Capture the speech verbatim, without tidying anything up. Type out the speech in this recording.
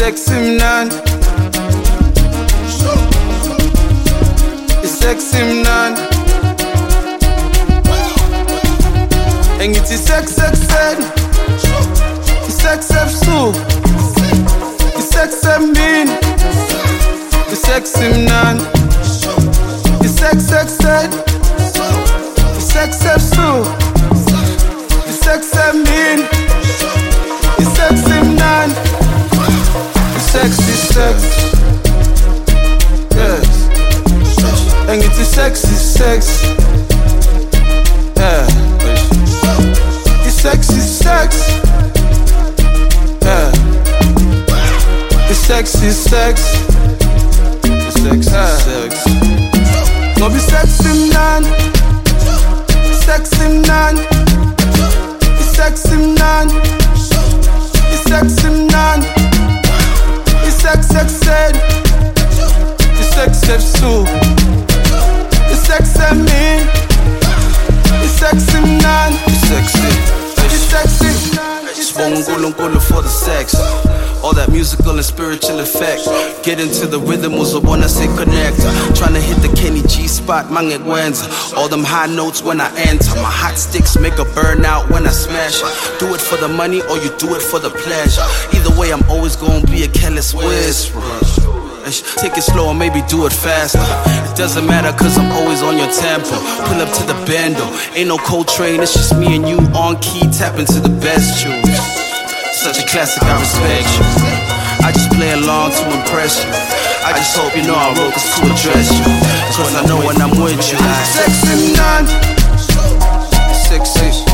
sexy man. It's sexy man. And it's sex sex sex. It's sex sex too. It's sex mean. It's sexy man. It's sex sex sex. It's sex sex too. It's sex mean. It's sexy man. It's sexy sex. Yes. And it's sexy sex. Yeah. It's sexy sex. Yeah. It's sexy sex. It's sexy sex. Don't be sexy man. Sexy man. It's sexy man. It's sexy man. It's sex sex said. It's sex sex too. It's sexy me. It's sexy man. It's sexy. It's sexy. Swung for the sex. All that musical and spiritual effect. Get into the rhythm was the one I say connect. Tryna hit the Kenny G spot, mange Gwenza. All them high notes when I enter. My hot sticks make a burn out when I smash it. Do it for the money or you do it for the pleasure. Either way, I'm always gonna be a careless whisperer. Take it slow or maybe do it faster. It doesn't matter cause I'm always on your tempo. Pull up to the bando. Ain't no Coltrane, it's just me and you on key. Tap into the best tunes. Such a classic, I respect you. I just play along to impress you. I just hope you know I wrote this to address you. Cause I know when I'm with you, sexy man. Sexy.